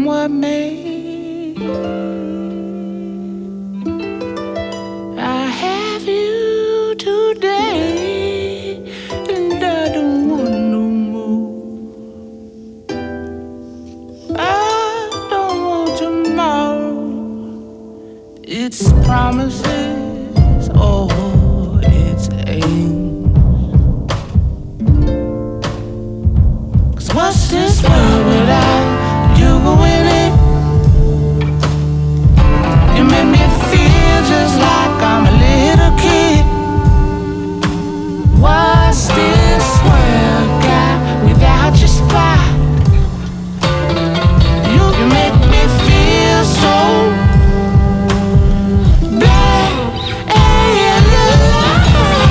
what made I have you today, and I don't want no more. I don't want tomorrow. It's promises or it's aim. 'Cause what's this world without you in it? You make me feel just like I'm a little kid. What's this world got without your spot? You make me feel so bad and alive.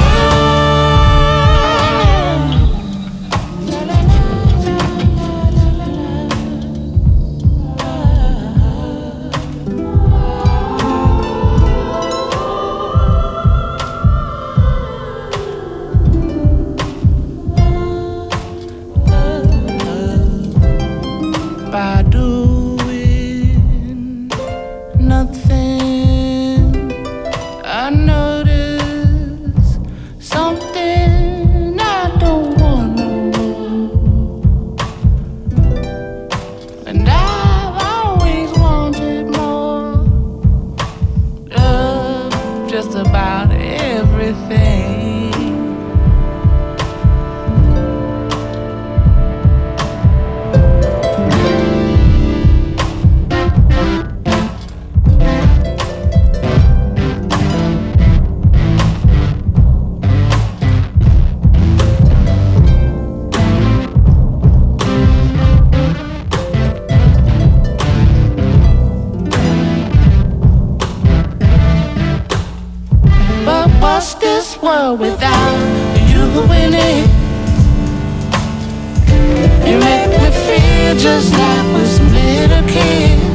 By doing nothing, I notice something I don't want no more. And I've always wanted more. Love just about everything. But what's this world without you in it? You make me feel just like was some little kid.